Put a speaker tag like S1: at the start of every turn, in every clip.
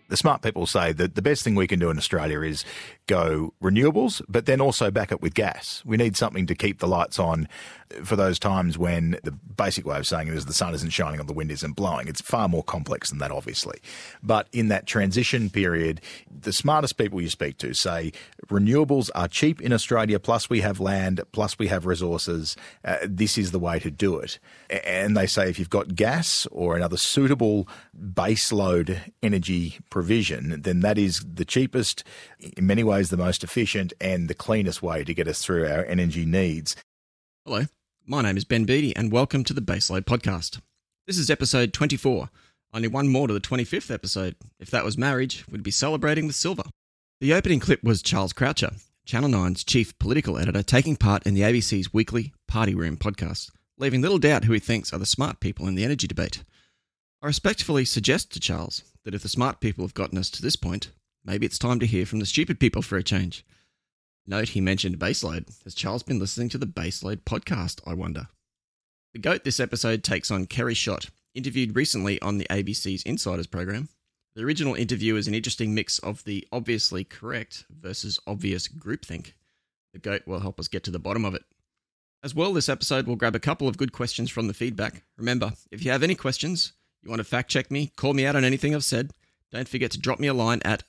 S1: The smart people say that the best thing we can do in Australia is go renewables, but then also back it with gas. We need something to keep the lights on for those times when the basic way of saying it is the sun isn't shining or the wind isn't blowing. It's far more complex than that, obviously. But in that transition period, the smartest people you speak to say renewables are cheap in Australia, plus we have land, plus we have resources. This is the way to do it. And they say if you've got gas or another suitable baseload energy provision, then that is the cheapest, in many ways the most efficient and the cleanest way to get us through our energy needs.
S2: Hello, my name is Ben Beattie and welcome to the Baseload Podcast. This is episode 24, only one more to the 25th episode. If that was marriage, we'd be celebrating with silver. The opening clip was Charles Croucher, Channel 9's chief political editor, taking part in the ABC's weekly Party Room podcast, leaving little doubt who he thinks are the smart people in the energy debate. I respectfully suggest to Charles that if the smart people have gotten us to this point, maybe it's time to hear from the stupid people for a change. Note he mentioned Baseload. Has Charles been listening to the Baseload podcast, I wonder? The GOAT this episode takes on Kerry Schott, interviewed recently on the ABC's Insiders program. The original interview is an interesting mix of the obviously correct versus obvious groupthink. The GOAT will help us get to the bottom of it. As well, this episode will grab a couple of good questions from the feedback. Remember, if you have any questions, you want to fact check me, call me out on anything I've said, don't forget to drop me a line at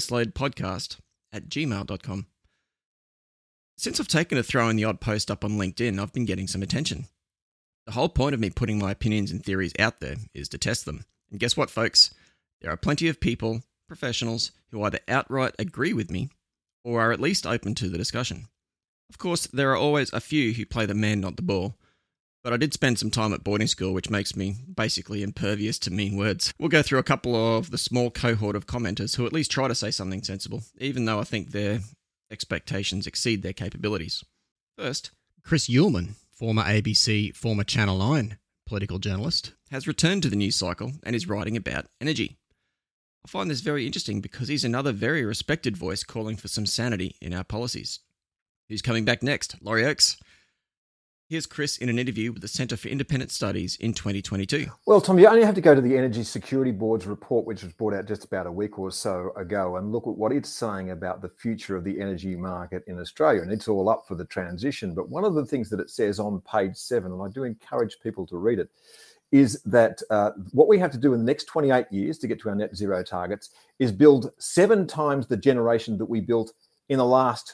S2: thebaseloadpodcast@gmail.com. Since I've taken to throwing the odd post up on LinkedIn, I've been getting some attention. The whole point of me putting my opinions and theories out there is to test them. And guess what, folks? There are plenty of people, professionals, who either outright agree with me or are at least open to the discussion. Of course, there are always a few who play the man, not the ball. But I did spend some time at boarding school, which makes me basically impervious to mean words. We'll go through a couple of the small cohort of commenters who at least try to say something sensible, even though I think their expectations exceed their capabilities. First, Chris Uhlmann, former ABC, former Channel 9 political journalist, has returned to the news cycle and is writing about energy. I find this very interesting because he's another very respected voice calling for some sanity in our policies. Who's coming back next? Laurie Oakes. Here's Chris in an interview with the Centre for Independent Studies in 2022.
S3: Well, Tom, you only have to go to the Energy Security Board's report, which was brought out just about a week or so ago, and look at what it's saying about the future of the energy market in Australia. And it's all up for the transition. But one of the things that it says on page 7, and I do encourage people to read it, is that what we have to do in the next 28 years to get to our net zero targets is build 7 times the generation that we built in the last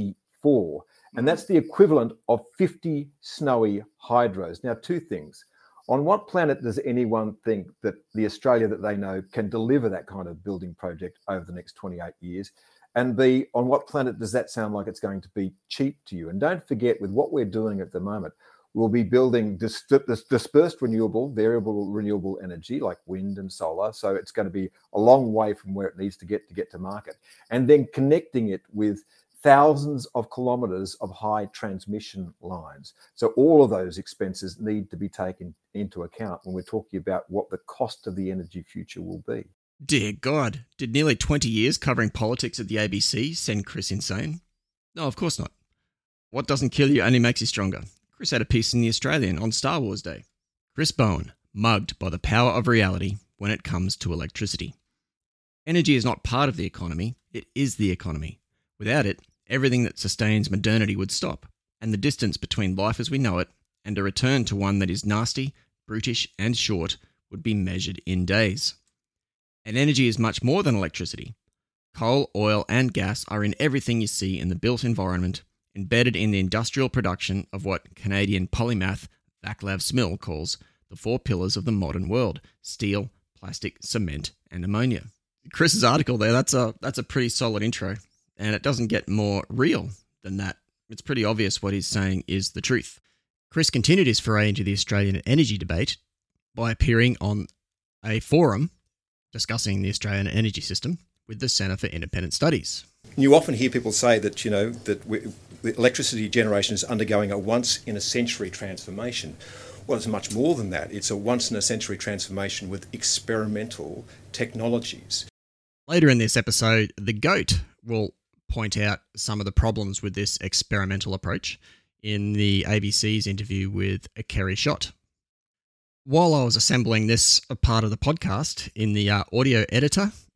S3: 24. And that's the equivalent of 50 snowy hydros. Now, 2 things. On what planet does anyone think that the Australia that they know can deliver that kind of building project over the next 28 years? And B, on what planet does that sound like it's going to be cheap to you? And don't forget, with what we're doing at the moment, we'll be building dispersed renewable, variable renewable energy like wind and solar. So it's going to be a long way from where it needs to get to market. And then connecting it with thousands of kilometres of high transmission lines. So all of those expenses need to be taken into account when we're talking about what the cost of the energy future will be.
S2: Dear God, did nearly 20 years covering politics at the ABC send Chris insane? No, of course not. What doesn't kill you only makes you stronger. Chris had a piece in The Australian on Star Wars Day. Chris Bowen, mugged by the power of reality when it comes to electricity. Energy is not part of the economy, it is the economy. Without it, everything that sustains modernity would stop, and the distance between life as we know it and a return to one that is nasty, brutish, and short would be measured in days. And energy is much more than electricity. Coal, oil, and gas are in everything you see in the built environment, embedded in the industrial production of what Canadian polymath Vaclav Smil calls the 4 pillars of the modern world: steel, plastic, cement, and ammonia. Chris's article there, that's a pretty solid intro. And it doesn't get more real than that. It's pretty obvious what he's saying is the truth. Chris continued his foray into the Australian energy debate by appearing on a forum discussing the Australian energy system with the Centre for Independent Studies.
S4: You often hear people say that, the electricity generation is undergoing a once-in-a-century transformation. Well, it's much more than that. It's a once-in-a-century transformation with experimental technologies.
S2: Later in this episode, the GOAT will point out some of the problems with this experimental approach in the ABC's interview with Kerry Schott. While I was assembling this part of the podcast in the audio editor,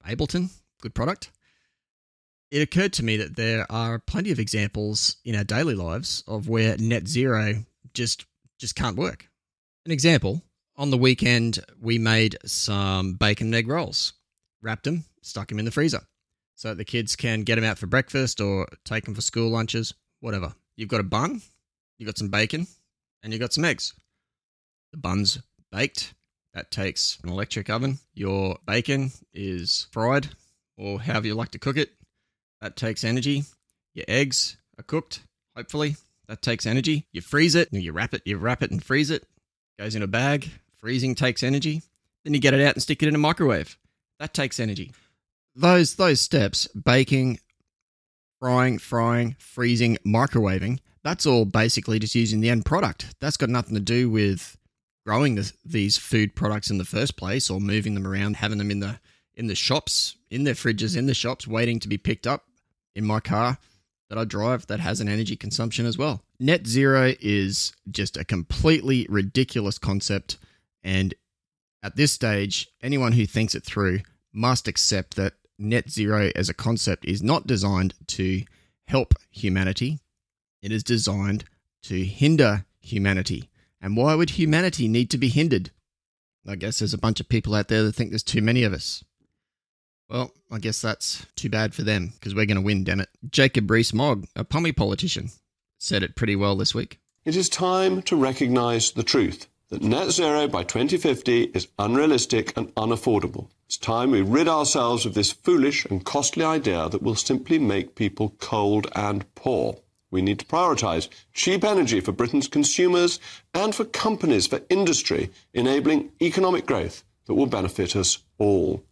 S2: Ableton, good product. It occurred to me that there are plenty of examples in our daily lives of where net zero just can't work. An example, on the weekend we made some bacon and egg rolls, wrapped them, stuck them in the freezer so that the kids can get them out for breakfast or take them for school lunches, whatever. You've got a bun, you've got some bacon, and you've got some eggs. The bun's baked. That takes an electric oven. Your bacon is fried, or however you like to cook it. That takes energy. Your eggs are cooked, hopefully. That takes energy. You freeze it, you wrap it and freeze it. Goes in a bag. Freezing takes energy. Then you get it out and stick it in a microwave. That takes energy. Those steps, baking, frying, freezing, microwaving, that's all basically just using the end product. That's got nothing to do with growing these food products in the first place or moving them around, having them in the shops, in their fridges, in the shops, waiting to be picked up in my car that I drive that has an energy consumption as well. Net zero is just a completely ridiculous concept, and at this stage, anyone who thinks it through must accept that net zero as a concept is not designed to help humanity. It is designed to hinder humanity. And why would humanity need to be hindered? I guess there's a bunch of people out there that think there's too many of us. Well, I guess that's too bad for them, because we're going to win, damn it. Jacob Rees-Mogg, a Pommy politician, said it pretty well this week.
S5: It is time to recognise the truth that net zero by 2050 is unrealistic and unaffordable. It's time we rid ourselves of this foolish and costly idea that will simply make people cold and poor. We need to prioritise cheap energy for Britain's consumers and for companies, for industry, enabling economic growth that will benefit us all.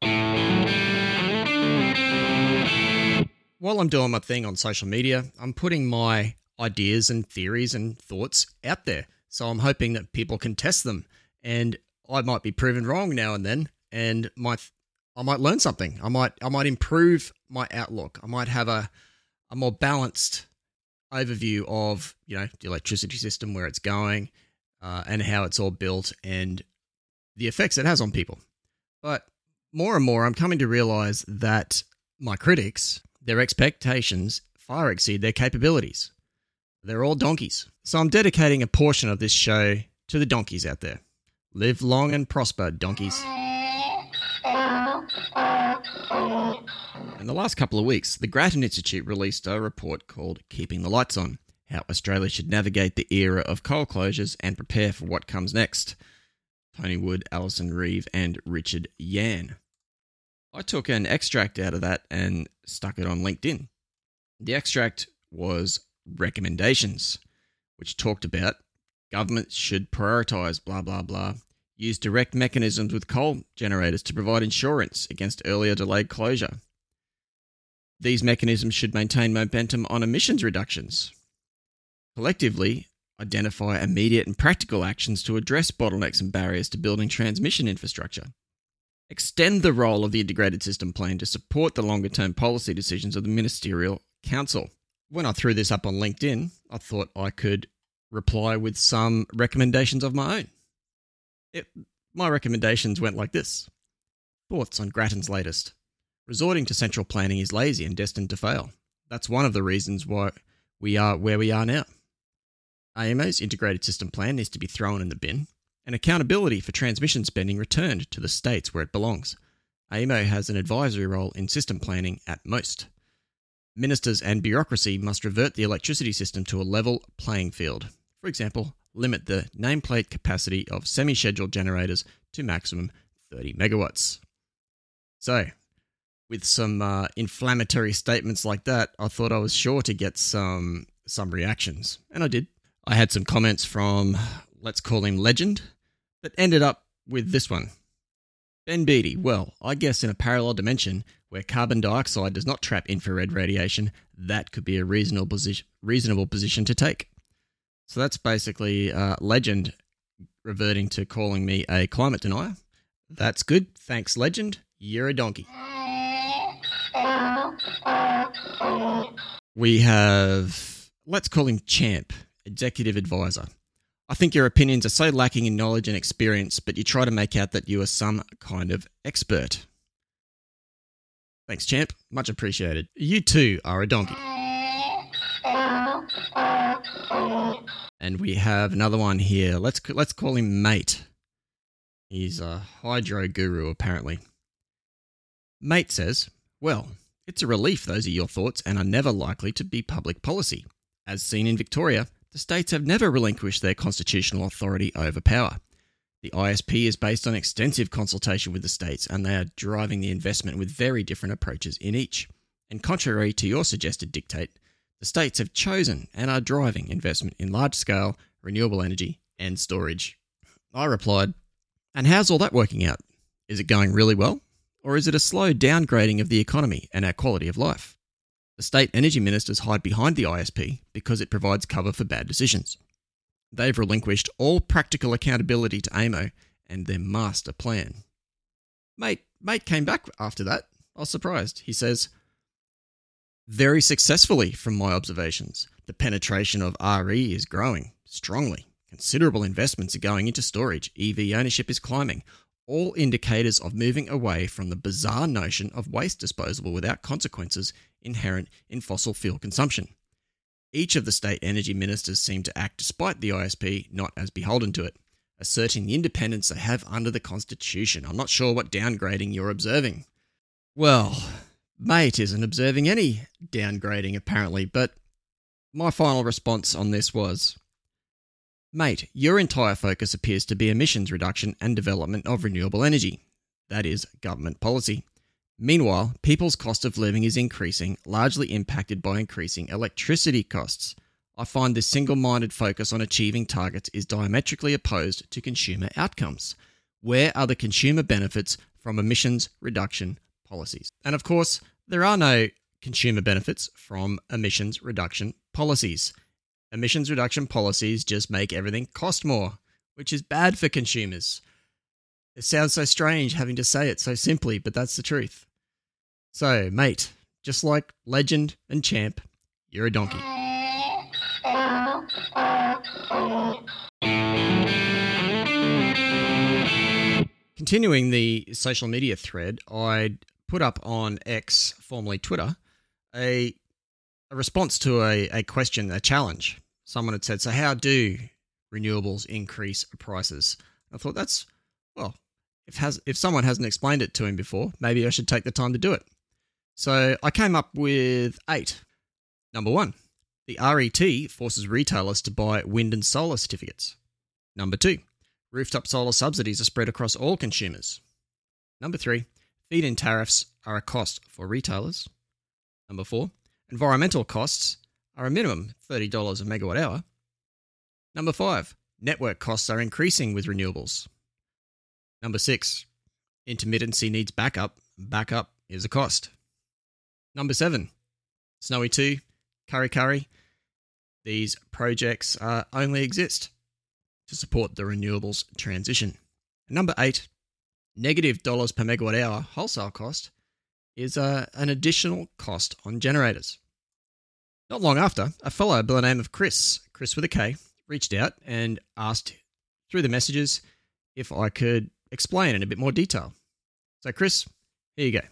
S2: While I'm doing my thing on social media, I'm putting my ideas and theories and thoughts out there. So I'm hoping that people can test them. And I might be proven wrong now and then, and I might learn something. I might improve my outlook. I might have a more balanced overview of, the electricity system, where it's going, and how it's all built and the effects it has on people. But more and more, I'm coming to realize that my critics, their expectations far exceed their capabilities. They're all donkeys. So I'm dedicating a portion of this show to the donkeys out there. Live long and prosper, donkeys. In the last couple of weeks, the Grattan Institute released a report called Keeping the Lights On, how Australia should navigate the era of coal closures and prepare for what comes next. Tony Wood, Alison Reeve and Richard Yan. I took an extract out of that and stuck it on LinkedIn. The extract was recommendations, which talked about governments should prioritise blah, blah, blah, use direct mechanisms with coal generators to provide insurance against earlier delayed closure. These mechanisms should maintain momentum on emissions reductions. Collectively, identify immediate and practical actions to address bottlenecks and barriers to building transmission infrastructure. Extend the role of the Integrated System Plan to support the longer-term policy decisions of the Ministerial Council. When I threw this up on LinkedIn, I thought I could reply with some recommendations of my own. My recommendations went like this. Thoughts on Grattan's latest. Resorting to central planning is lazy and destined to fail. That's one of the reasons why we are where we are now. AEMO's Integrated System Plan needs to be thrown in the bin, and accountability for transmission spending returned to the states where it belongs. AEMO has an advisory role in system planning at most. Ministers and bureaucracy must revert the electricity system to a level playing field. For example, limit the nameplate capacity of semi-scheduled generators to maximum 30 megawatts. So, with some inflammatory statements like that, I thought I was sure to get some reactions, and I did. I had some comments from, let's call him Legend, that ended up with this one. Ben Beattie, well, I guess in a parallel dimension where carbon dioxide does not trap infrared radiation, that could be a reasonable position to take. So that's basically Legend reverting to calling me a climate denier. That's good. Thanks, Legend. You're a donkey. We have, let's call him Champ, Executive Advisor. I think your opinions are so lacking in knowledge and experience, but you try to make out that you are some kind of expert. Thanks, champ. Much appreciated. You too are a donkey. And we have another one here. Let's call him Mate. He's a hydro guru, apparently. Mate says, well, it's a relief those are your thoughts and are never likely to be public policy. As seen in Victoria, the states have never relinquished their constitutional authority over power. The ISP is based on extensive consultation with the states, and they are driving the investment with very different approaches in each. And contrary to your suggested dictate, the states have chosen and are driving investment in large-scale renewable energy and storage. I replied, and how's all that working out? Is it going really well? Or is it a slow downgrading of the economy and our quality of life? The state energy ministers hide behind the ISP because it provides cover for bad decisions. They've relinquished all practical accountability to AEMO and their master plan. Mate came back after that. I was surprised. He says, very successfully from my observations. The penetration of RE is growing strongly. Considerable investments are going into storage. EV ownership is climbing. All indicators of moving away from the bizarre notion of waste disposal without consequences inherent in fossil fuel consumption. Each of the state energy ministers seem to act despite the ISP not as beholden to it, asserting the independence they have under the Constitution. I'm not sure what downgrading you're observing. Well, Mate isn't observing any downgrading apparently, but my final response on this was, Mate, your entire focus appears to be emissions reduction and development of renewable energy. That is government policy. Meanwhile, people's cost of living is increasing, largely impacted by increasing electricity costs. I find this single-minded focus on achieving targets is diametrically opposed to consumer outcomes. Where are the consumer benefits from emissions reduction policies? And of course, there are no consumer benefits from emissions reduction policies. Emissions reduction policies just make everything cost more, which is bad for consumers. It sounds so strange having to say it so simply, but that's the truth. So, Mate, just like legend and champ, you're a donkey. Continuing the social media thread, I'd put up on X, formerly Twitter, a response to a question, a challenge. Someone had said, so how do renewables increase prices? I thought that's, well, if someone hasn't explained it to him before, maybe I should take the time to do it. So I came up with 8. Number 1, the RET forces retailers to buy wind and solar certificates. Number 2, rooftop solar subsidies are spread across all consumers. Number 3, feed-in tariffs are a cost for retailers. Number 4, environmental costs are a minimum $30 a megawatt hour. Number 5, network costs are increasing with renewables. Number 6, intermittency needs backup. Backup is a cost. Number 7, Snowy 2, Kurri Kurri. These projects only exist to support the renewables transition. Number 8, negative dollars per megawatt hour wholesale cost is an additional cost on generators. Not long after, a fellow by the name of Chris with a K, reached out and asked through the messages if I could explain in a bit more detail. So Chris, here you go.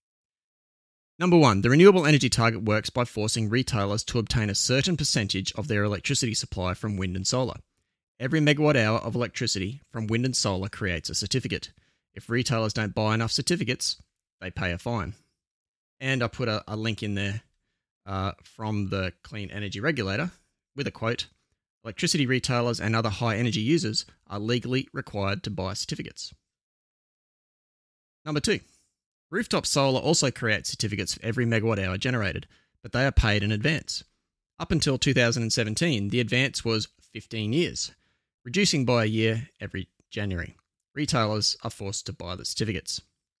S2: Number 1, the renewable energy target works by forcing retailers to obtain a certain percentage of their electricity supply from wind and solar. Every megawatt hour of electricity from wind and solar creates a certificate. If retailers don't buy enough certificates, they pay a fine. And I put a link in there from the Clean Energy Regulator with a quote, electricity retailers and other high energy users are legally required to buy certificates. Number 2, rooftop solar also creates certificates for every megawatt hour generated, but they are paid in advance. Up until 2017, the advance was 15 years, reducing by a year every January. Retailers are forced to buy the certificates.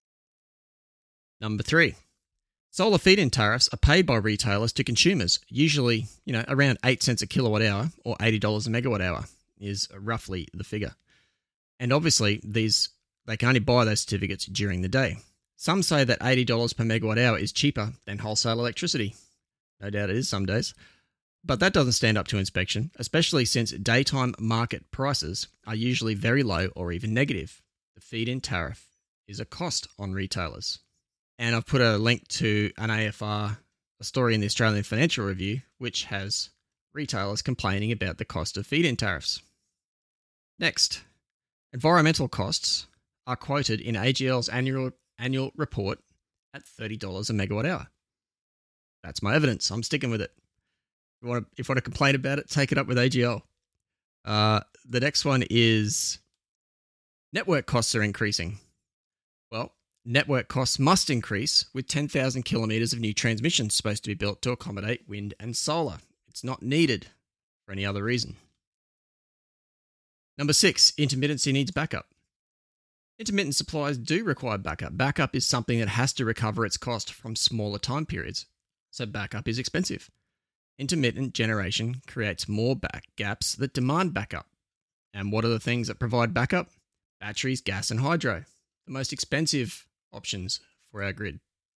S2: Number 3, solar feed-in tariffs are paid by retailers to consumers, usually, around 8 cents a kilowatt hour or $80 a megawatt hour is roughly the figure. And obviously, they can only buy those certificates during the day. Some say that $80 per megawatt hour is cheaper than wholesale electricity. No doubt it is some days. But that doesn't stand up to inspection, especially since daytime market prices are usually very low or even negative. The feed-in tariff is a cost on retailers. And I've put a link to an AFR, a story in the Australian Financial Review, which has retailers complaining about the cost of feed-in tariffs. Next, environmental costs are quoted in AGL's annual report at $30 a megawatt hour. That's my evidence. I'm sticking with it. If you want to complain about it, take it up with AGL. The next one is network costs are increasing. Well, network costs must increase with 10,000 kilometres of new transmission supposed to be built to accommodate wind and solar. It's not needed for any other reason. Number 6, intermittency needs backup. Intermittent supplies do require backup. Backup is something that has to recover its cost from smaller time periods, so backup is expensive. Intermittent generation creates more gaps that demand backup. And what are the things that provide backup? Batteries, gas, and hydro, the most expensive options for our grid.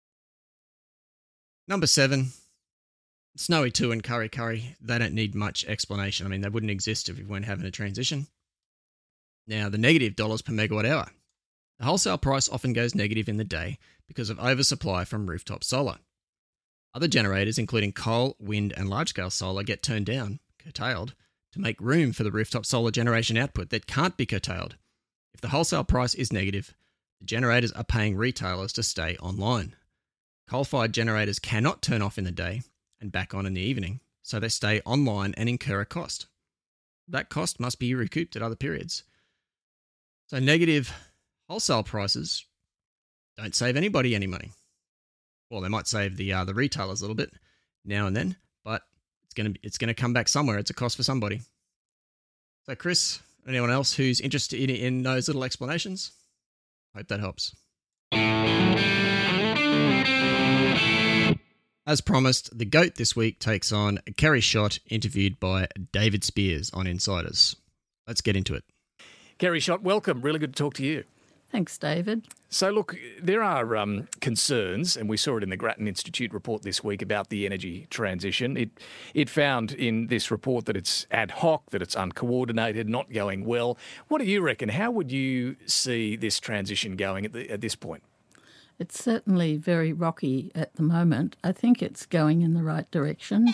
S2: Number 7, Snowy 2 and Kurri Kurri, they don't need much explanation. I mean, they wouldn't exist if we weren't having a transition. Now, the negative dollars per megawatt hour. The wholesale price often goes negative in the day because of oversupply from rooftop solar. Other generators, including coal, wind, and large-scale solar, get turned down, curtailed, to make room for the rooftop solar generation output that can't be curtailed. If the wholesale price is negative, the generators are paying retailers to stay online. Coal-fired generators cannot turn off in the day and back on in the evening, so they stay online and incur a cost. That cost must be recouped at other periods. So negative wholesale prices don't save anybody any money. Well, they might save the retailers a little bit now and then, but it's gonna come back somewhere. It's a cost for somebody. So, Chris, anyone else who's interested in those little explanations? Hope that helps. As promised, the GOAT this week takes on Kerry Schott, interviewed by David Spears on Insiders. Let's get into it.
S6: Kerry Schott, welcome. Really good to talk to you.
S7: Thanks, David.
S6: So, look, there are concerns, and we saw it in the Grattan Institute report this week about the energy transition. It found in this report that it's ad hoc, that it's uncoordinated, not going well. What do you reckon? How would you see this transition going at this point?
S7: It's certainly very rocky at the moment. I think it's going in the right direction.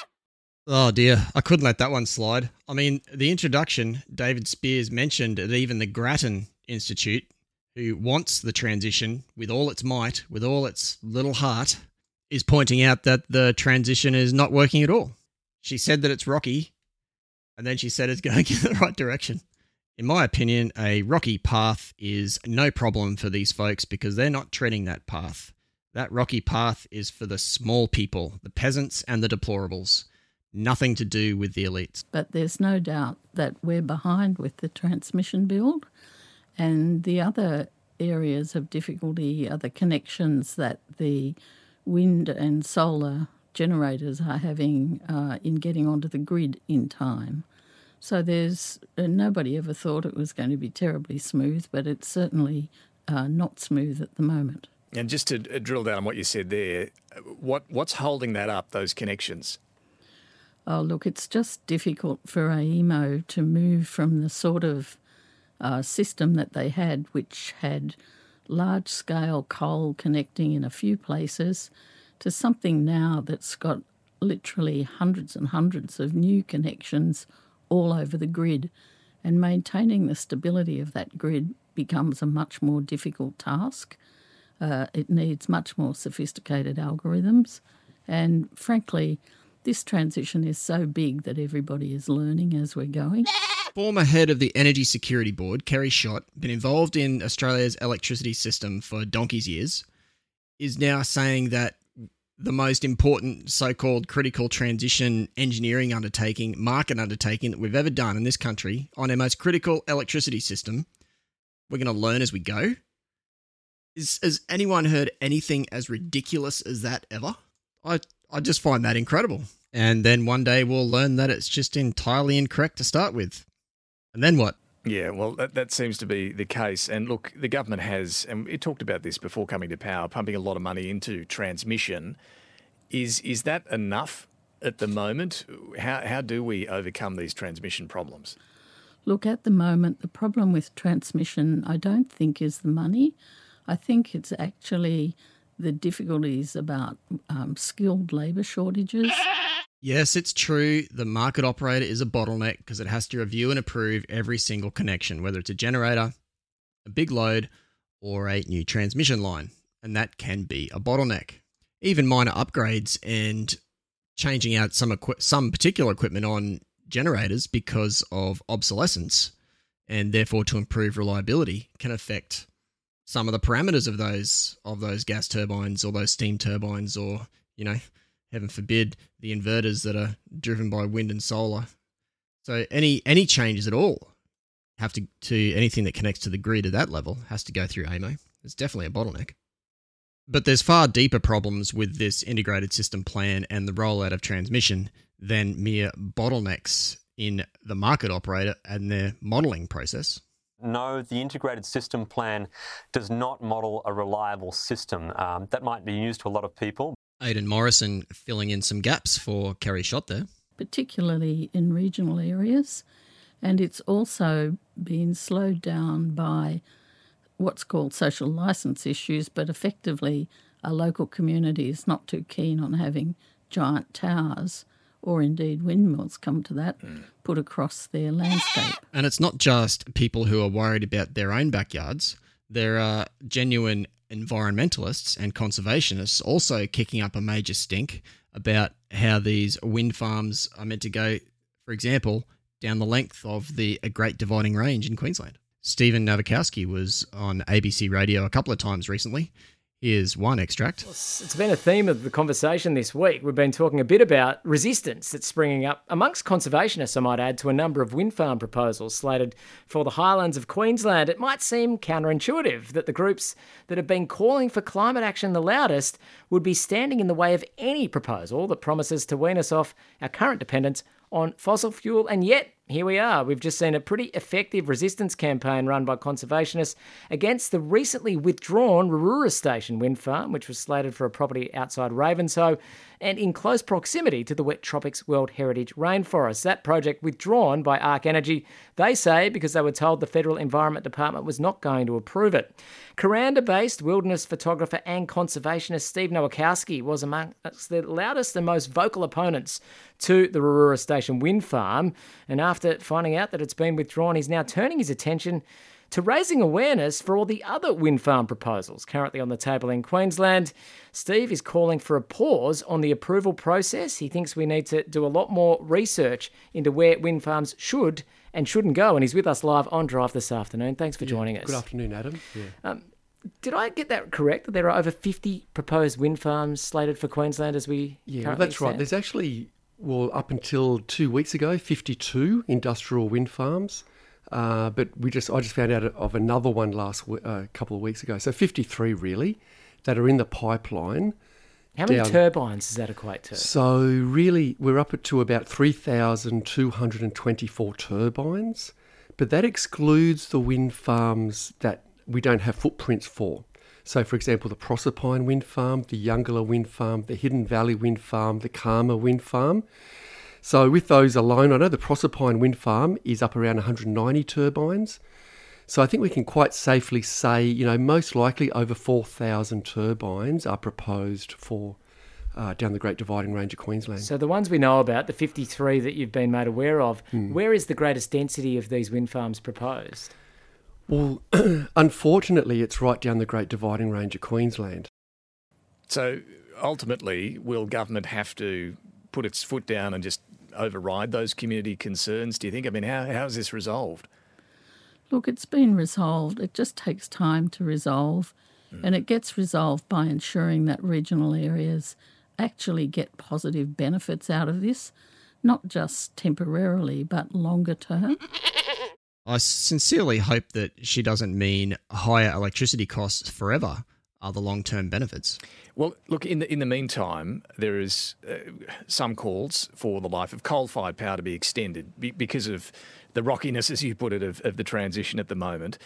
S2: Oh dear, I couldn't let that one slide. I mean, the introduction, David Spears mentioned that even the Grattan Institute, who wants the transition with all its might, with all its little heart, is pointing out that the transition is not working at all. She said that it's rocky, and then she said it's going in the right direction. In my opinion, a rocky path is no problem for these folks because they're not treading that path. That rocky path is for the small people, the peasants and the deplorables. Nothing to do with the elites.
S7: But there's no doubt that we're behind with the transmission build, and the other areas of difficulty are the connections that the wind and solar generators are having in getting onto the grid in time. So there's nobody ever thought it was going to be terribly smooth, but it's certainly not smooth at the moment.
S6: And just to drill down on what you said there, what's holding that up, those connections?
S7: Oh, look, it's just difficult for AEMO to move from the sort of system that they had, which had large-scale coal connecting in a few places, to something now that's got literally hundreds and hundreds of new connections all over the grid. And maintaining the stability of that grid becomes a much more difficult task. It needs much more sophisticated algorithms. And frankly, this transition is so big that everybody is learning as we're going.
S2: Former head of the Energy Security Board, Kerry Schott, been involved in Australia's electricity system for donkey's years, is now saying that the most important so-called critical transition engineering undertaking, market undertaking that we've ever done in this country on our most critical electricity system, we're going to learn as we go. Has anyone heard anything as ridiculous as that ever? I just find that incredible. And then one day we'll learn that it's just entirely incorrect to start with. And then what?
S6: Yeah, well, that seems to be the case. And look, the government has, and it talked about this before coming to power, pumping a lot of money into transmission. Is that enough at the moment? How do we overcome these transmission problems?
S7: Look, at the moment, the problem with transmission, I don't think, is the money. I think it's actually the difficulties about skilled labour shortages.
S2: Yes, it's true. The market operator is a bottleneck because it has to review and approve every single connection, whether it's a generator, a big load, or a new transmission line. And that can be a bottleneck. Even minor upgrades and changing out some particular equipment on generators because of obsolescence and therefore to improve reliability can affect some of the parameters of those gas turbines or those steam turbines or, heaven forbid, the inverters that are driven by wind and solar. So any changes at all have to anything that connects to the grid at that level has to go through AEMO. It's definitely a bottleneck. But there's far deeper problems with this integrated system plan and the rollout of transmission than mere bottlenecks in the market operator and their modelling process.
S8: No, the integrated system plan does not model a reliable system. That might be news to a lot of people.
S2: Aidan Morrison filling in some gaps for Kerry Schott there.
S7: Particularly in regional areas. And it's also been slowed down by what's called social licence issues, but effectively a local community is not too keen on having giant towers or indeed windmills, come to that, put across their landscape.
S2: And it's not just people who are worried about their own backyards. There are genuine environmentalists and conservationists also kicking up a major stink about how these wind farms are meant to go, for example, down the length of the Great Dividing Range in Queensland. Stephen Nowakowski was on ABC Radio a couple of times recently. Here's one extract.
S9: It's been a theme of the conversation this week. We've been talking a bit about resistance that's springing up amongst conservationists, I might add, to a number of wind farm proposals slated for the highlands of Queensland. It might seem counterintuitive that the groups that have been calling for climate action the loudest would be standing in the way of any proposal that promises to wean us off our current dependence on fossil fuel, and yet here we are. We've just seen a pretty effective resistance campaign run by conservationists against the recently withdrawn Rurura Station wind farm, which was slated for a property outside Ravenshoe and in close proximity to the Wet Tropics World Heritage Rainforest. That project withdrawn by Ark Energy, they say, because they were told the Federal Environment Department was not going to approve it. Kuranda-based wilderness photographer and conservationist Steve Nowakowski was among the loudest and most vocal opponents to the Rurura Station wind farm, and after finding out that it's been withdrawn, he's now turning his attention to raising awareness for all the other wind farm proposals currently on the table in Queensland. Steve is calling for a pause on the approval process. He thinks we need to do a lot more research into where wind farms should and shouldn't go, and he's with us live on Drive this afternoon. Thanks for joining us.
S10: Good afternoon, Adam.
S9: Did I get that correct, that there are over 50 proposed wind farms slated for Queensland as we currently
S10: that's right. There's actually, up until 2 weeks ago, 52 industrial wind farms. But I just found out of another one couple of weeks ago. So 53 really that are in the pipeline.
S9: How many turbines does that equate to?
S10: So really we're up to about 3,224 turbines, but that excludes the wind farms that we don't have footprints for. So for example, the Proserpine wind farm, the Youngalla wind farm, the Hidden Valley wind farm, the Karma wind farm. So with those alone, I know the Proserpine wind farm is up around 190 turbines. So I think we can quite safely say, most likely over 4,000 turbines are proposed for down the Great Dividing Range of Queensland.
S9: So the ones we know about, the 53 that you've been made aware of, where is the greatest density of these wind farms proposed?
S10: Well, unfortunately, it's right down the Great Dividing Range of Queensland.
S6: So ultimately, will government have to put its foot down and just override those community concerns, do you think? I mean, how is this resolved?
S7: Look, it's been resolved. It just takes time to resolve, and it gets resolved by ensuring that regional areas actually get positive benefits out of this, not just temporarily, but longer term.
S2: I sincerely hope that she doesn't mean higher electricity costs forever are the long-term benefits.
S6: Well, look, in the meantime, there is some calls for the life of coal-fired power to be extended because of the rockiness, as you put it, of the transition at the moment.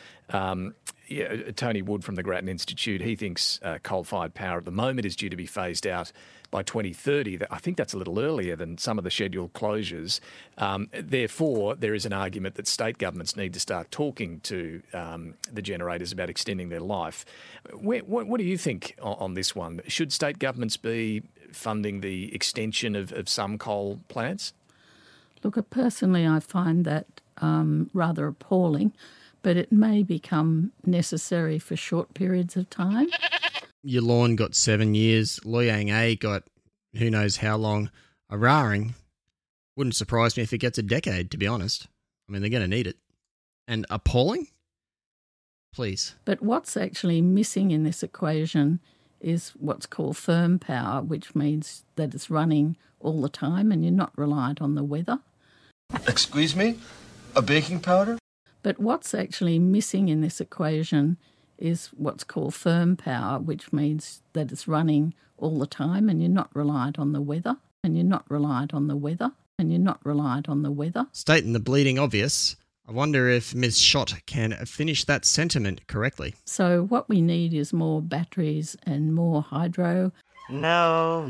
S6: Tony Wood from the Grattan Institute, he thinks coal-fired power at the moment is due to be phased out by 2030. I think that's a little earlier than some of the scheduled closures. Therefore, there is an argument that state governments need to start talking to the generators about extending their life. What do you think on this one? Should state governments be funding the extension of some coal plants?
S7: Look, personally, I find that rather appalling, but it may become necessary for short periods of time.
S2: Yallourn got 7 years. Loy Yang A got who knows how long. Eraring wouldn't surprise me if it gets a decade, to be honest. I mean, they're going to need it. And appalling? Please.
S7: But what's actually missing in this equation is what's called firm power, which means that it's running all the time and you're not reliant on the weather.
S11: Excuse me? A baking powder?
S7: But what's actually missing in this equation is what's called firm power, which means that it's running all the time and you're not reliant on the weather, and you're not reliant on the weather, and you're not reliant on the weather.
S2: Stating the bleeding obvious, I wonder if Ms. Schott can finish that sentiment correctly.
S7: So what we need is more batteries and more hydro.
S11: No.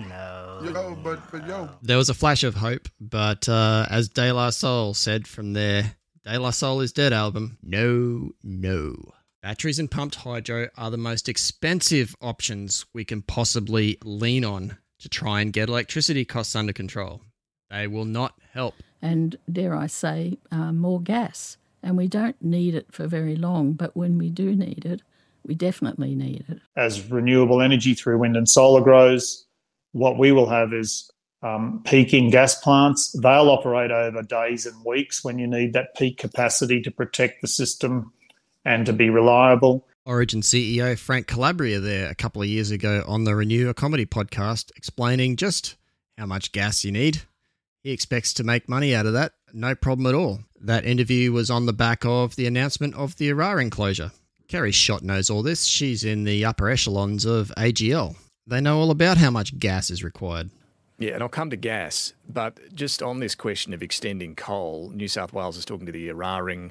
S2: There was a flash of hope, but as De La Soul said from their De La Soul is Dead album, no. Batteries and pumped hydro are the most expensive options we can possibly lean on to try and get electricity costs under control. They will not help.
S7: And dare I say, more gas. And we don't need it for very long, but when we do need it, we definitely need it.
S12: As renewable energy through wind and solar grows, what we will have is peaking gas plants. They'll operate over days and weeks when you need that peak capacity to protect the system and to be reliable.
S2: Origin CEO Frank Calabria there a couple of years ago on the Renew a Comedy podcast explaining just how much gas you need. He expects to make money out of that, no problem at all. That interview was on the back of the announcement of the Eraring closure. Kerry Schott knows all this. She's in the upper echelons of AGL. They know all about how much gas is required.
S6: Yeah, and I'll come to gas, but just on this question of extending coal, New South Wales is talking to the Eraring,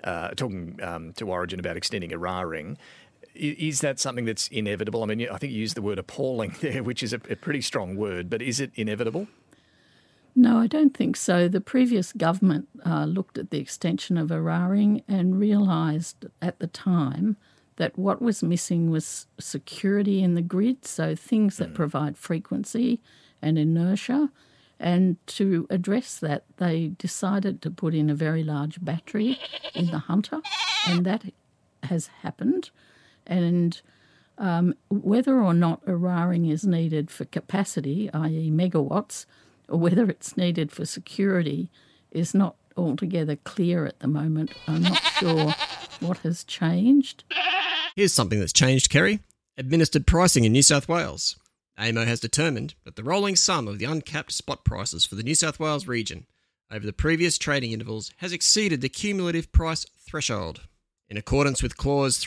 S6: to Origin about extending Eraring. Is that something that's inevitable? I mean, I think you used the word appalling there, which is a pretty strong word, but is it inevitable?
S7: No, I don't think so. The previous government looked at the extension of Eraring and realised at the time that what was missing was security in the grid, so things that provide frequency and inertia. And to address that, they decided to put in a very large battery in the Hunter, and that has happened. And whether or not Eraring is needed for capacity, i.e. megawatts, or whether it's needed for security is not altogether clear at the moment. I'm not sure what has changed.
S2: Here's something that's changed, Kerry. Administered pricing in New South Wales. AEMO has determined that the rolling sum of the uncapped spot prices for the New South Wales region over the previous trading intervals has exceeded the cumulative price threshold. In accordance with Clause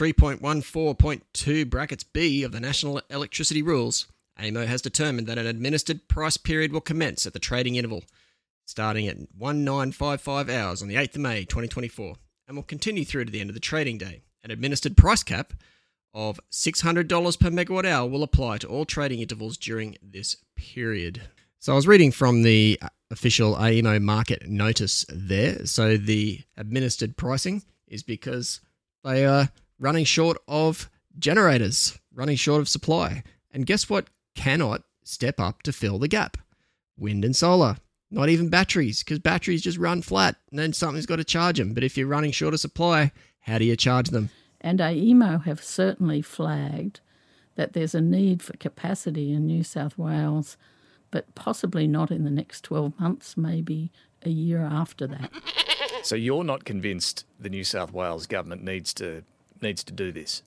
S2: 3.14.2 brackets B of the National Electricity Rules, AEMO has determined that an administered price period will commence at the trading interval, starting at 1955 hours on the 8th of May 2024, and will continue through to the end of the trading day. An administered price cap of $600 per megawatt hour will apply to all trading intervals during this period. So I was reading from the official AEMO market notice there. So the administered pricing is because they are running short of generators, running short of supply. And guess what cannot step up to fill the gap? Wind and solar. Not even batteries, because batteries just run flat and then something's got to charge them. But if you're running short of supply, how do you charge them?
S7: And AEMO have certainly flagged that there's a need for capacity in New South Wales, but possibly not in the next 12 months, maybe a year after that.
S6: So you're not convinced the New South Wales government needs to do this?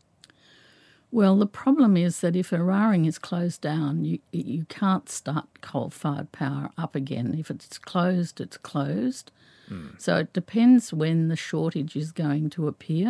S7: Well, the problem is that if Eraring is closed down, you can't start coal-fired power up again. If it's closed, it's closed. So it depends when the shortage is going to appear.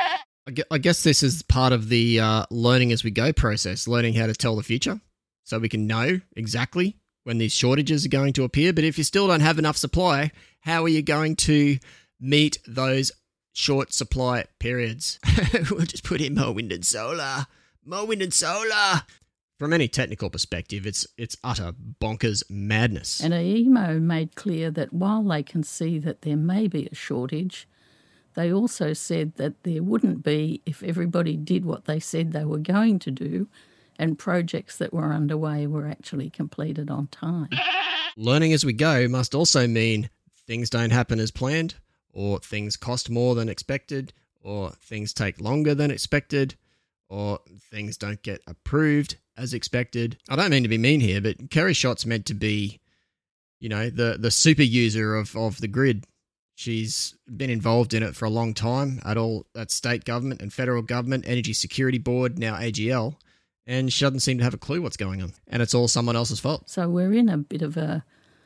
S2: I guess this is part of the learning as we go process, learning how to tell the future so we can know exactly when these shortages are going to appear. But if you still don't have enough supply, how are you going to meet those short supply periods. We'll just put in more wind and solar. More wind and solar. From any technical perspective, it's utter bonkers madness.
S7: And AEMO made clear that while they can see that there may be a shortage, they also said that there wouldn't be if everybody did what they said they were going to do and projects that were underway were actually completed on time.
S2: Learning as we go must also mean things don't happen as planned, or things cost more than expected, or things take longer than expected, or things don't get approved as expected. I don't mean to be mean here, but Kerry Schott's meant to be, the super user of the grid. She's been involved in it for a long time at state government and federal government, Energy Security Board, now AGL, and she doesn't seem to have a clue what's going on. And it's all someone else's fault.
S7: So we're in a bit of a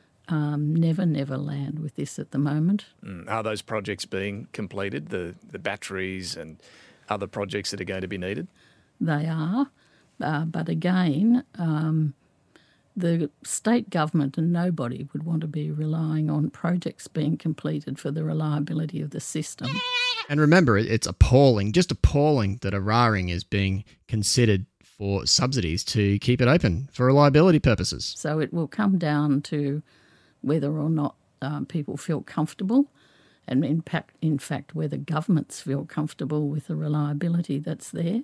S7: never land with this at the moment.
S6: Are those projects being completed, the batteries and other projects that are going to be needed?
S7: They are, but again, the state government and nobody would want to be relying on projects being completed for the reliability of the system.
S2: And remember, it's appalling, just appalling that Eraring is being considered for subsidies to keep it open for reliability purposes.
S7: So it will come down to whether or not people feel comfortable, and in fact whether governments feel comfortable with the reliability that's there.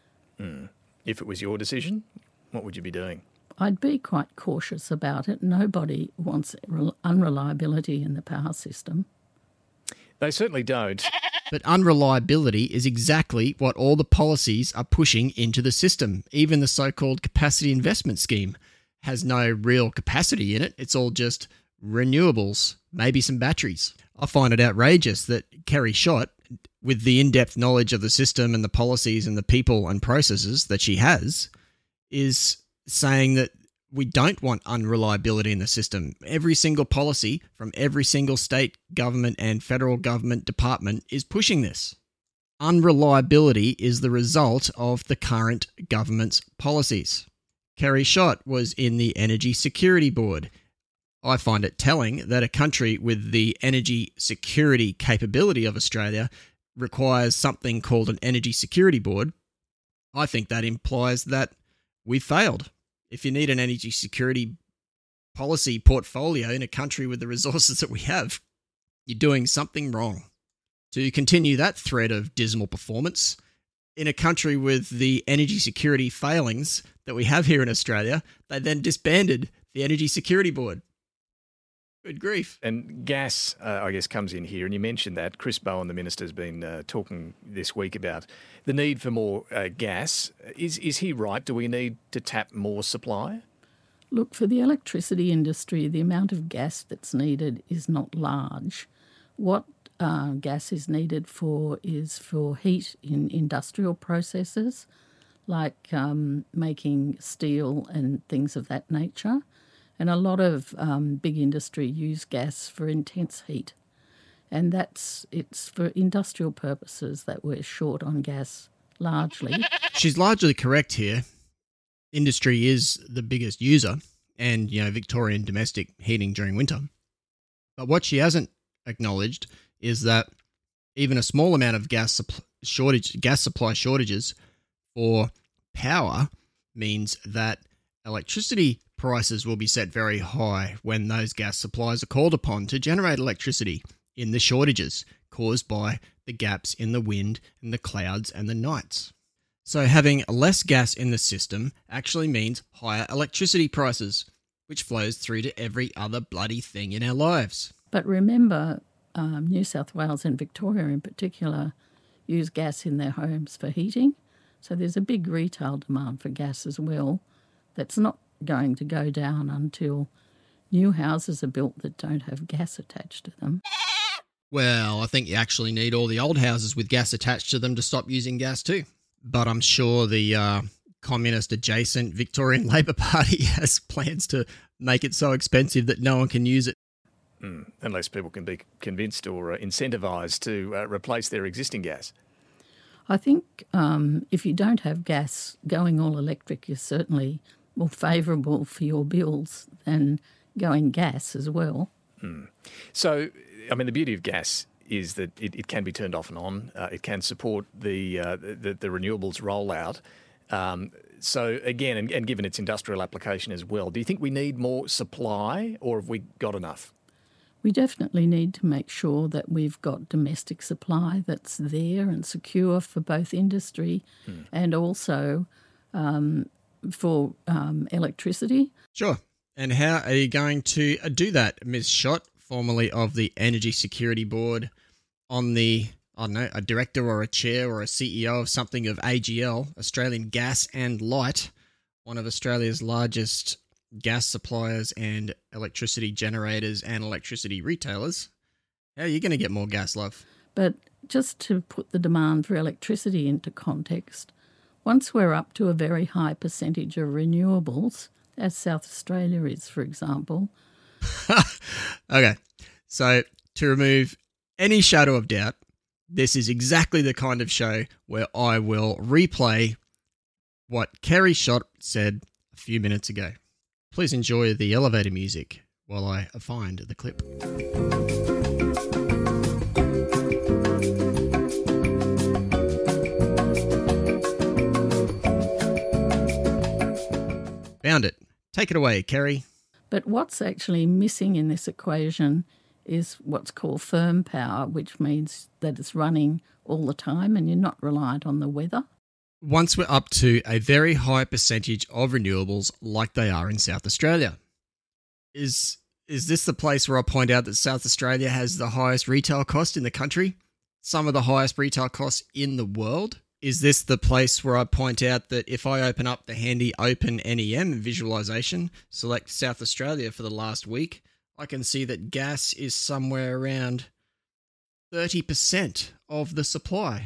S6: If it was your decision, what would you be doing?
S7: I'd be quite cautious about it. Nobody wants unreliability in the power system.
S6: They certainly don't.
S2: But unreliability is exactly what all the policies are pushing into the system. Even the so-called capacity investment scheme has no real capacity in it. It's all just renewables, maybe some batteries. I find it outrageous that Kerry Schott, with the in-depth knowledge of the system and the policies and the people and processes that she has, is saying that we don't want unreliability in the system. Every single policy from every single state government and federal government department is pushing this. Unreliability is the result of the current government's policies. Kerry Schott was in the Energy Security Board. I find it telling that a country with the energy security capability of Australia requires something called an Energy Security Board. I think that implies that we've failed. If you need an energy security policy portfolio in a country with the resources that we have, you're doing something wrong. To continue that thread of dismal performance, in a country with the energy security failings that we have here in Australia, they then disbanded the Energy Security Board. Good grief.
S6: And gas, I guess, comes in here. And you mentioned that. Chris Bowen, the minister, has been talking this week about the need for more gas. Is he right? Do we need to tap more supply?
S7: Look, for the electricity industry, the amount of gas that's needed is not large. What gas is needed for is for heat in industrial processes, like making steel and things of that nature. And a lot of big industry use gas for intense heat. And it's for industrial purposes that we're short on gas, largely.
S2: She's largely correct here. Industry is the biggest user and, Victorian domestic heating during winter. But what she hasn't acknowledged is that even a small amount of gas supply shortages for power means that electricity prices will be set very high when those gas supplies are called upon to generate electricity in the shortages caused by the gaps in the wind and the clouds and the nights. So having less gas in the system actually means higher electricity prices, which flows through to every other bloody thing in our lives.
S7: But remember, New South Wales and Victoria in particular use gas in their homes for heating. So there's a big retail demand for gas as well that's not going to go down until new houses are built that don't have gas attached to them.
S2: Well, I think you actually need all the old houses with gas attached to them to stop using gas too. But I'm sure the communist-adjacent Victorian Labor Party has plans to make it so expensive that no one can use it.
S6: Unless people can be convinced or incentivised to replace their existing gas.
S7: I think if you don't have gas, going all electric is certainly more favourable for your bills than going gas as well.
S6: So, the beauty of gas is that it can be turned off and on. It can support the renewables rollout. So again, and given its industrial application as well, do you think we need more supply, or have we got enough?
S7: We definitely need to make sure that we've got domestic supply that's there and secure for both industry and also for electricity.
S2: Sure. And how are you going to do that, Ms. Schott, formerly of the Energy Security Board, on the, I don't know, a director or a chair or a CEO of something of AGL, Australian Gas and Light, one of Australia's largest gas suppliers and electricity generators and electricity retailers? How are you going to get more gas, love?
S7: But just to put the demand for electricity into context, once we're up to a very high percentage of renewables, as South Australia is, for example.
S2: Okay, so to remove any shadow of doubt, this is exactly the kind of show where I will replay what Kerry Schott said a few minutes ago. Please enjoy the elevator music while I find the clip. Found it. Take it away, Kerry.
S7: But what's actually missing in this equation is what's called firm power, which means that it's running all the time and you're not reliant on the weather.
S2: Once we're up to a very high percentage of renewables like they are in South Australia. Is this the place where I point out that South Australia has the highest retail cost in the country? Some of the highest retail costs in the world? Is this the place where I point out that if I open up the handy Open NEM visualization, select South Australia for the last week, I can see that gas is somewhere around 30% of the supply?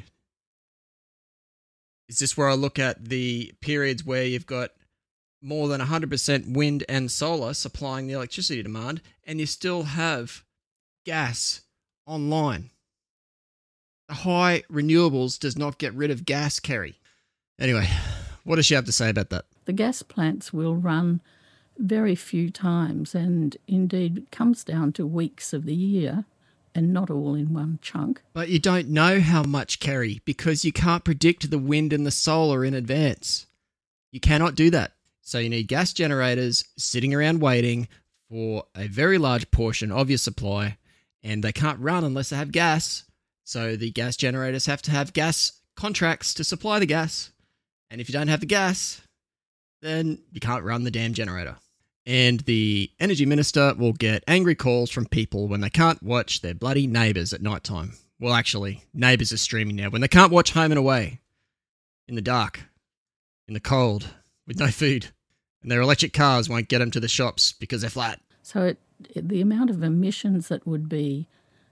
S2: Is this where I look at the periods where you've got more than 100% wind and solar supplying the electricity demand, and you still have gas online? The high renewables does not get rid of gas, Kerry. Anyway, what does she have to say about that?
S7: The gas plants will run very few times, and indeed it comes down to weeks of the year and not all in one chunk.
S2: But you don't know how much, Kerry, because you can't predict the wind and the solar in advance. You cannot do that. So you need gas generators sitting around waiting for a very large portion of your supply, and they can't run unless they have gas. So the gas generators have to have gas contracts to supply the gas. And if you don't have the gas, then you can't run the damn generator. And the energy minister will get angry calls from people when they can't watch their bloody neighbours at night time. Well, actually, neighbours are streaming now. When they can't watch Home and Away in the dark, in the cold, with no food. And their electric cars won't get them to the shops because they're flat.
S7: So the amount of emissions that would be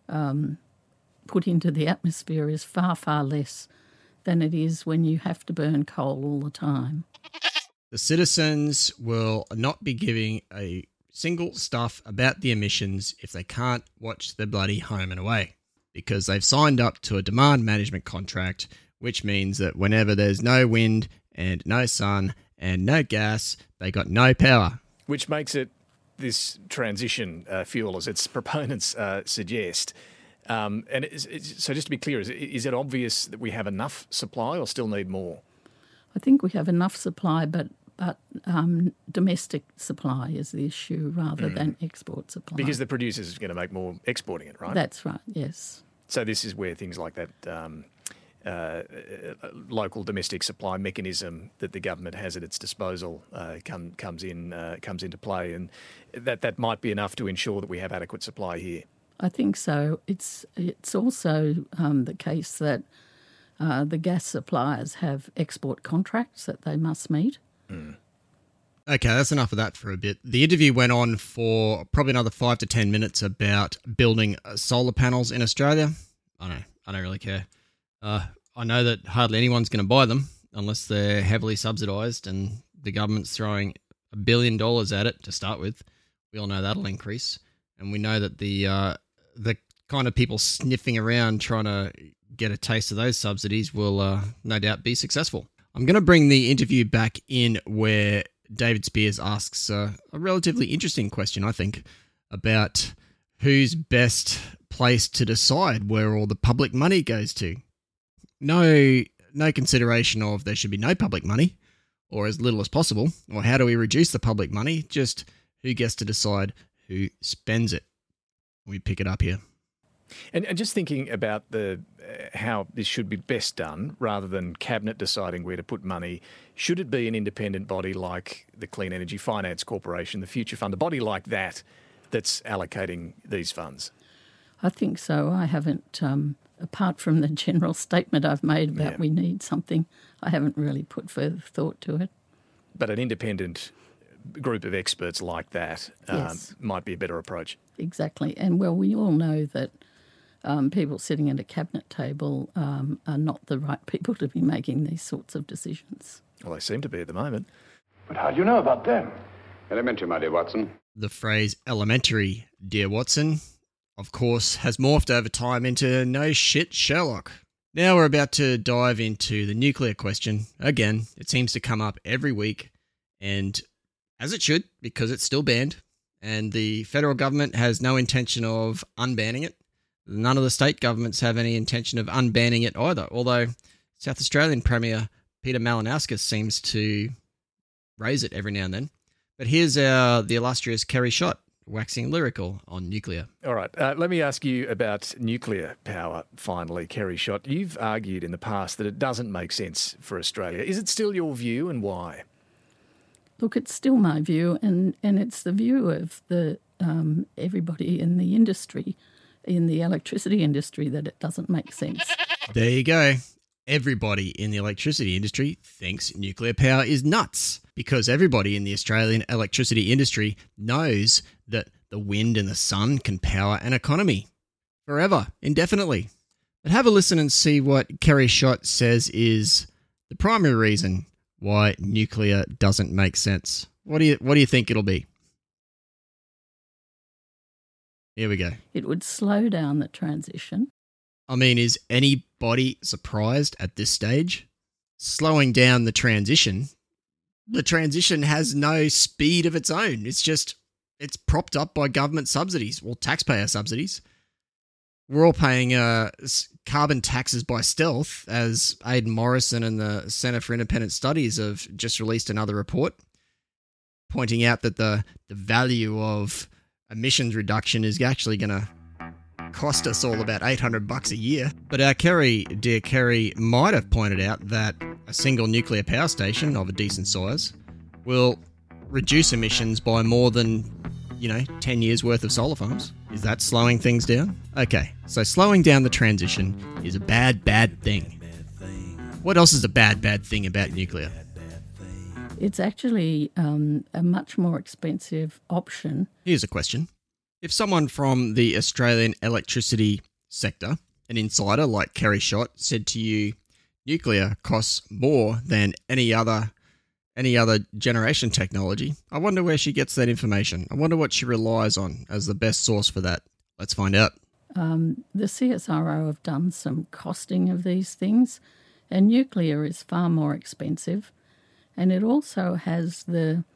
S7: put into the atmosphere is far, far less than it is when you have to burn coal all the time.
S2: The citizens will not be giving a single stuff about the emissions if they can't watch their bloody Home and Away, because they've signed up to a demand management contract, which means that whenever there's no wind and no sun and no gas, they got no power.
S6: Which makes it this transition fuel, as its proponents suggest. So just to be clear, is it obvious that we have enough supply or still need more?
S7: I think we have enough supply, but domestic supply is the issue rather than export supply.
S6: Because the producers are going to make more exporting it, right?
S7: That's right, yes.
S6: So this is where things like that local domestic supply mechanism that the government has at its disposal comes into play, and that might be enough to ensure that we have adequate supply here.
S7: I think so. It's also the case that the gas suppliers have export contracts that they must meet.
S2: Okay, that's enough of that for a bit. The interview went on for probably another 5 to 10 minutes about building solar panels in Australia. I don't really care. I know that hardly anyone's going to buy them unless they're heavily subsidised, and the government's throwing $1 billion at it to start with. We all know that'll increase, and we know that the kind of people sniffing around trying to get a taste of those subsidies will no doubt be successful. I'm going to bring the interview back in where David Spears asks a relatively interesting question, I think, about who's best place to decide where all the public money goes to. No consideration of there should be no public money, or as little as possible, or how do we reduce the public money, just who gets to decide who spends it. We pick it up here.
S6: And just thinking about how this should be best done, rather than Cabinet deciding where to put money, should it be an independent body like the Clean Energy Finance Corporation, the Future Fund, a body like that that's allocating these funds?
S7: I think so. I haven't, apart from the general statement I've made about we need something, I haven't really put further thought to it.
S6: But an independent group of experts like that
S7: Yes.
S6: might be a better approach.
S7: Exactly. And, well, we all know that people sitting at a cabinet table are not the right people to be making these sorts of decisions.
S6: Well, they seem to be at the moment.
S13: But how do you know about them? Elementary, my dear Watson.
S2: The phrase elementary, dear Watson, of course, has morphed over time into no shit Sherlock. Now we're about to dive into the nuclear question. Again, it seems to come up every week, and as it should, because it's still banned, and the federal government has no intention of unbanning it. None of the state governments have any intention of unbanning it either, although South Australian Premier Peter Malinauskas seems to raise it every now and then. But here's the illustrious Kerry Schott waxing lyrical on nuclear.
S6: All right, let me ask you about nuclear power finally, Kerry Schott. You've argued in the past that it doesn't make sense for Australia. Is it still your view, and why?
S7: Look, it's still my view, and it's the view of the everybody in the industry, in the electricity industry, that it doesn't make sense.
S2: There you go. Everybody in the electricity industry thinks nuclear power is nuts, because everybody in the Australian electricity industry knows that the wind and the sun can power an economy forever, indefinitely. But have a listen and see what Kerry Schott says is the primary reason why nuclear doesn't make sense. What do you think it'll be? Here we go.
S7: It would slow down the transition.
S2: I mean, is anybody surprised at this stage? Slowing down the transition has no speed of its own. It's propped up by government subsidies, well, taxpayer subsidies. We're all paying carbon taxes by stealth, as Aidan Morrison and the Centre for Independent Studies have just released another report pointing out that the value of emissions reduction is actually going to cost us all about $800 a year. But our dear Kerry, might have pointed out that a single nuclear power station of a decent size will reduce emissions by more than 10 years worth of solar farms. Is that slowing things down? Okay, so slowing down the transition is a bad thing. What else is a bad thing about nuclear?
S7: It's actually a much more expensive option.
S2: Here's a question. If someone from the Australian electricity sector, an insider like Kerry Schott, said to you, nuclear costs more than any other generation technology, I wonder where she gets that information. I wonder what she relies on as the best source for that. Let's find out.
S7: The CSIRO have done some costing of these things, and nuclear is far more expensive, and it also has the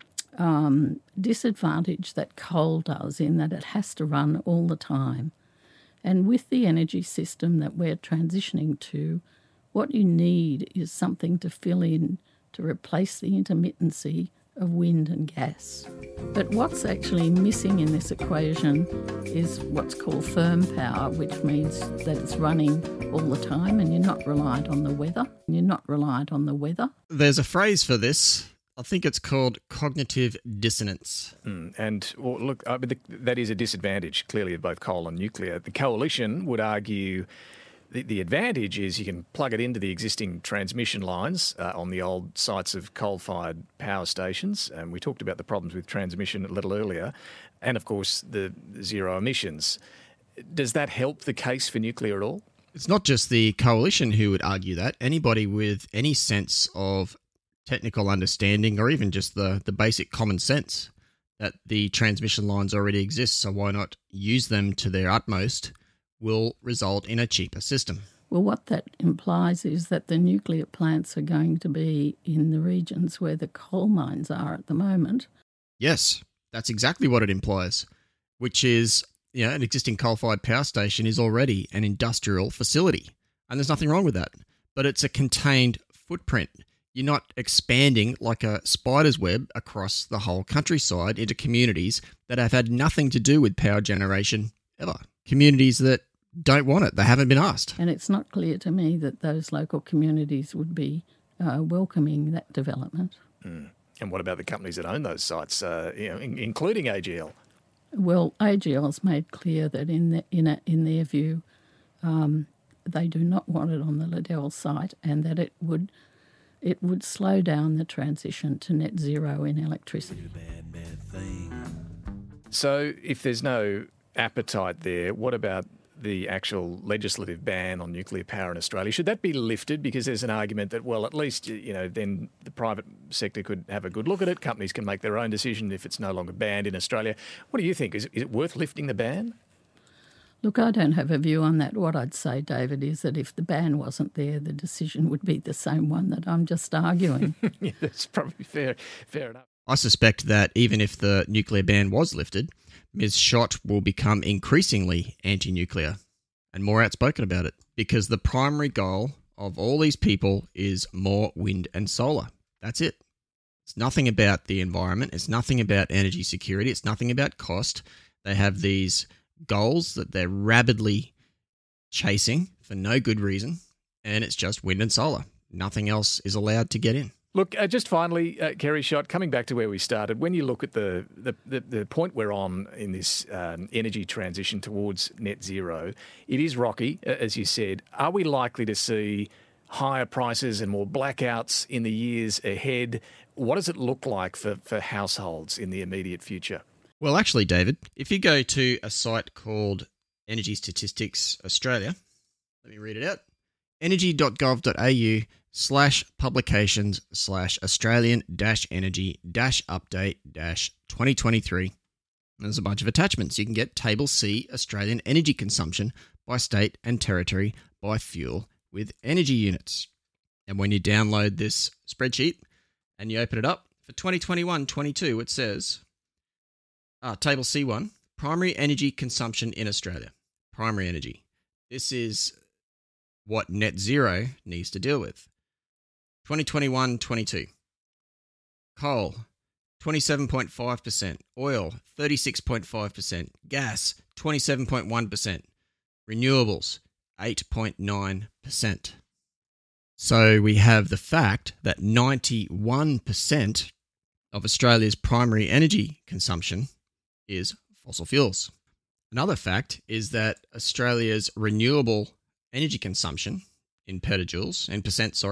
S7: disadvantage that coal does, in that it has to run all the time. And with the energy system that we're transitioning to, what you need is something to fill in to replace the intermittency of wind and gas. But what's actually missing in this equation is what's called firm power, which means that it's running all the time and you're not reliant on the weather.
S2: There's a phrase for this. I think it's called cognitive dissonance.
S6: Look, that is a disadvantage, clearly, of both coal and nuclear. The coalition would argue the advantage is you can plug it into the existing transmission lines on the old sites of coal-fired power stations. And we talked about the problems with transmission a little earlier. And, of course, the zero emissions. Does that help the case for nuclear at all?
S2: It's not just the coalition who would argue that. Anybody with any sense of technical understanding, or even just the basic common sense that the transmission lines already exist, so why not use them to their utmost, will result in a cheaper system.
S7: Well, what that implies is that the nuclear plants are going to be in the regions where the coal mines are at the moment.
S2: Yes, that's exactly what it implies, which is an existing coal-fired power station is already an industrial facility, and there's nothing wrong with that. But it's a contained footprint. You're not expanding like a spider's web across the whole countryside into communities that have had nothing to do with power generation ever. Communities that don't want it. They haven't been asked.
S7: And it's not clear to me that those local communities would be welcoming that development.
S6: Mm. And what about the companies that own those sites, including AGL?
S7: Well, AGL's made clear that in their view, they do not want it on the Liddell site, and that it would slow down the transition to net zero in electricity.
S6: So if there's no appetite there, what about the actual legislative ban on nuclear power in Australia? Should that be lifted? Because there's an argument that, well, at least, then the private sector could have a good look at it. Companies can make their own decision if it's no longer banned in Australia. What do you think? Is it worth lifting the ban?
S7: Look, I don't have a view on that. What I'd say, David, is that if the ban wasn't there, the decision would be the same one that I'm just arguing.
S6: Yeah, that's probably fair enough.
S2: I suspect that even if the nuclear ban was lifted, Ms. Schott will become increasingly anti-nuclear and more outspoken about it, because the primary goal of all these people is more wind and solar. That's it. It's nothing about the environment. It's nothing about energy security. It's nothing about cost. They have these goals that they're rabidly chasing for no good reason, and it's just wind and solar. Nothing else is allowed to get in.
S6: Look, just finally, Kerry Schott, coming back to where we started, when you look at the point we're on in this energy transition towards net zero, it is rocky, as you said. Are we likely to see higher prices and more blackouts in the years ahead? What does it look like for households in the immediate future?
S2: Well, actually, David, if you go to a site called Energy Statistics Australia, let me read it out, energy.gov.au/publications/Australian-energy-update-2023. There's a bunch of attachments. You can get Table C, Australian energy consumption by state and territory by fuel with energy units. And when you download this spreadsheet and you open it up, for 2021-22, it says, Table C1, primary energy consumption in Australia. Primary energy. This is what net zero needs to deal with. 2021-22. Coal, 27.5%. Oil, 36.5%. Gas, 27.1%. Renewables, 8.9%. So we have the fact that 91% of Australia's primary energy consumption is fossil fuels. Another fact is that Australia's renewable energy consumption in percent,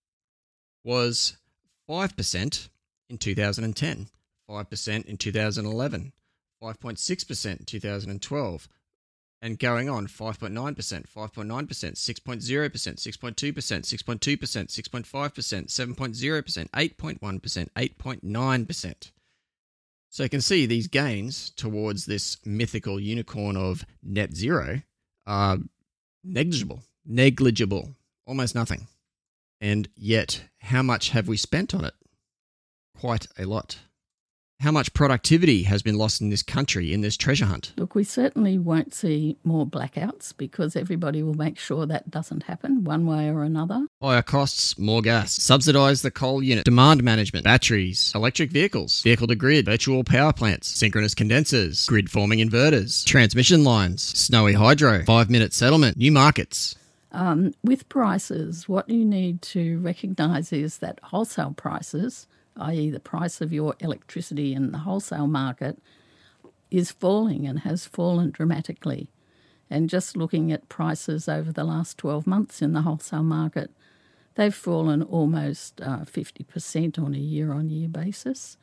S2: was 5% in 2010, 5% in 2011, 5.6% in 2012, and going on 5.9%, 5.9%, 6.0%, 6.2%, 6.2%, 6.5%, 7.0%, 8.1%, 8.9%. So you can see these gains towards this mythical unicorn of net zero are negligible, almost nothing. And yet, how much have we spent on it? Quite a lot. How much productivity has been lost in this country in this treasure hunt?
S7: Look, we certainly won't see more blackouts because everybody will make sure that doesn't happen one way or another.
S2: Higher costs, more gas. Subsidise the coal unit. Demand management. Batteries. Electric vehicles. Vehicle to grid. Virtual power plants. Synchronous condensers. Grid forming inverters. Transmission lines. Snowy hydro. 5-minute settlement. New markets.
S7: With prices, what you need to recognise is that wholesale prices, i.e. the price of your electricity in the wholesale market, is falling and has fallen dramatically. And just looking at prices over the last 12 months in the wholesale market, they've fallen almost 50% on a year-on-year basis.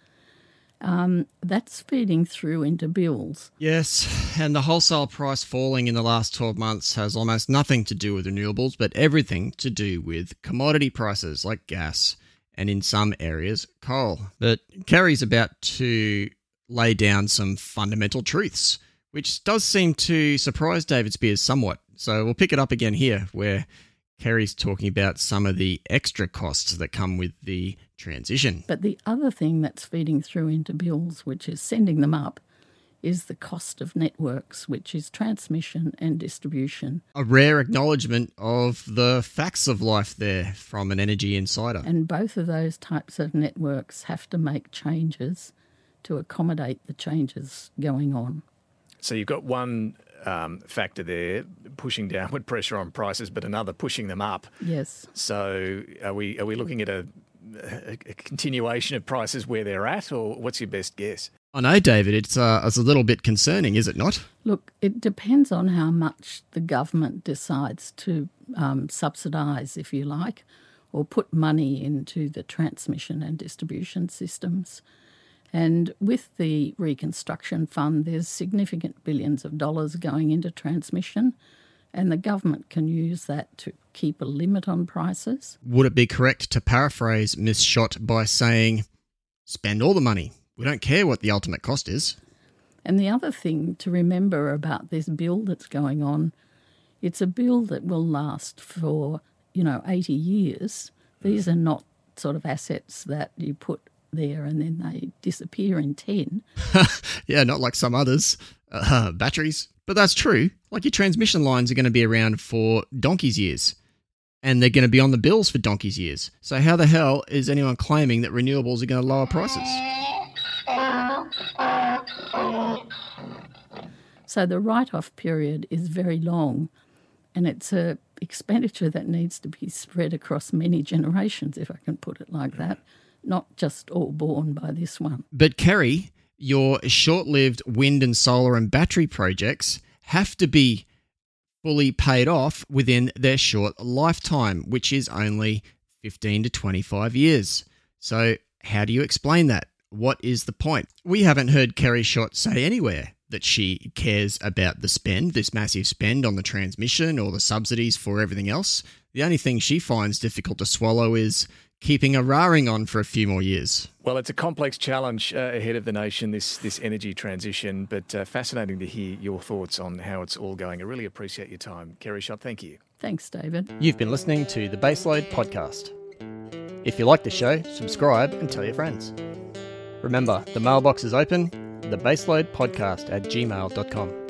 S7: That's feeding through into bills.
S2: Yes, and the wholesale price falling in the last 12 months has almost nothing to do with renewables, but everything to do with commodity prices like gas and in some areas, coal. But Kerry's about to lay down some fundamental truths, which does seem to surprise David Spears somewhat. So we'll pick it up again here, where Kerry's talking about some of the extra costs that come with the transition.
S7: But the other thing that's feeding through into bills, which is sending them up, is the cost of networks, which is transmission and distribution.
S2: A rare acknowledgement of the facts of life there from an energy insider.
S7: And both of those types of networks have to make changes to accommodate the changes going on.
S6: So you've got one factor there pushing downward pressure on prices, but another pushing them up.
S7: Yes.
S6: So are we looking at a continuation of prices where they're at, or what's your best guess?
S2: I know, David, it's a little bit concerning, is it not?
S7: Look, it depends on how much the government decides to subsidise, if you like, or put money into the transmission and distribution systems. And with the Reconstruction Fund, there's significant billions of dollars going into transmission, and the government can use that to keep a limit on prices.
S2: Would it be correct to paraphrase Ms. Schott by saying, spend all the money? We don't care what the ultimate cost is.
S7: And the other thing to remember about this bill that's going on, it's a bill that will last for, 80 years. These are not sort of assets that you put there and then they disappear in 10.
S2: Yeah, not like some others. Batteries. But that's true. Like, your transmission lines are going to be around for donkey's years. And they're going to be on the bills for donkey's years. So how the hell is anyone claiming that renewables are going to lower prices?
S7: So the write-off period is very long, and it's a expenditure that needs to be spread across many generations, if I can put it like that, not just all borne by this one.
S2: But Kerry, your short-lived wind and solar and battery projects have to be fully paid off within their short lifetime, which is only 15 to 25 years. So how do you explain that? What is the point? We haven't heard Kerry Schott say anywhere that she cares about the spend, this massive spend on the transmission or the subsidies for everything else. The only thing she finds difficult to swallow is keeping a raring on for a few more years.
S6: Well, it's a complex challenge ahead of the nation, this energy transition, but fascinating to hear your thoughts on how it's all going. I really appreciate your time. Kerry Schott, thank you.
S7: Thanks, David.
S2: You've been listening to the Baseload Podcast. If you like the show, subscribe and tell your friends. Remember, the mailbox is open, thebaseloadpodcast@gmail.com.